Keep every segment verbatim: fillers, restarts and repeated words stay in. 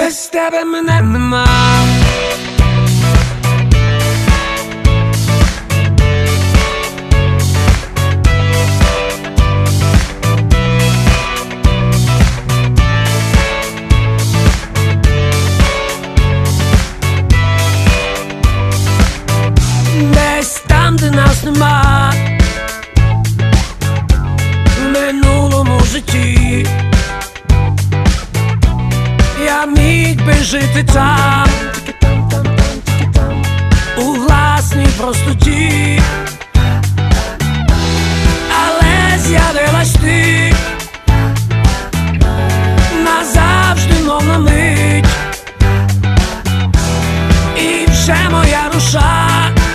без тебе мене нема. Десь там, де нас нема, в минулому житті я міг би жити там, у власній простоті, але з'явилась ти назавжди, мов на мить, і вже моя душа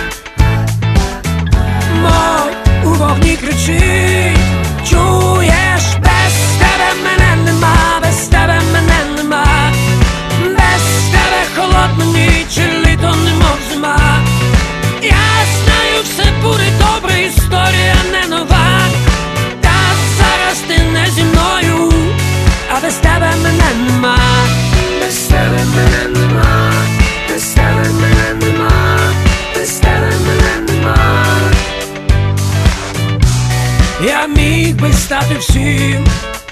мов у вогні кричить. Чуєш, без тебе мене нема, без тебе мене нема, без тебе холодна ніч і літо немов зима. Я знаю, все буде добре, історія не нова, та зараз ти не зі мною, а без тебе мене нема. Без тебе мене нема, без тебе мене нема, без тебе мене нема. Я міг би стати всім,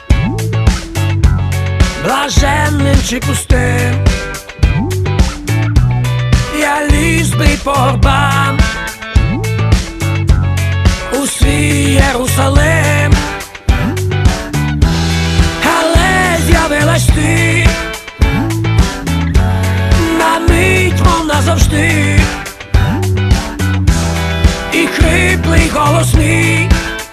блаженним чи пустим, я ліз би по горбам у свій Єрусалим, але з'явилась ти на мить, мов назавжди, і хриплий голос мій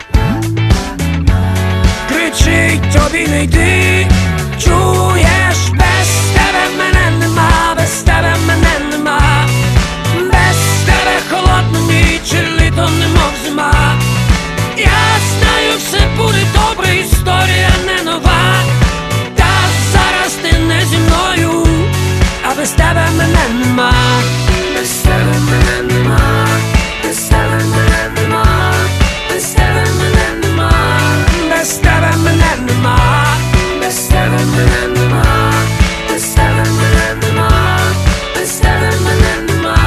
кричить: тобі не йди. Чуєш, без тебе мене нема, без тебе мене нема, без тебе холодна ніч і літо немов зима. Я знаю, все буде добре, історія не нова, та зараз ти не зі мною, а без тебе мене нема. Без тебе мене нема, без тебе мене нема, без тебе мене нема, без тебе мене нема, без тебе мене нема, без тебе мене нема, без тебе мене нема.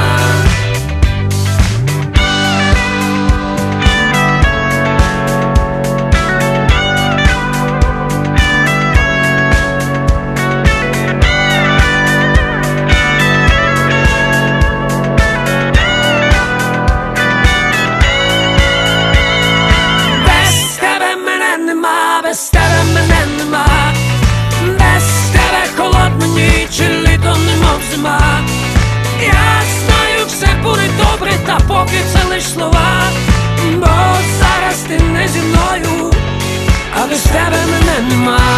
Без тебе мене нема, без тебе холодна ніч і літо немов зима. Я знаю, все буде добре, та поки це лиш слова, бо зараз ти не зі мною, а без тебе мене нема.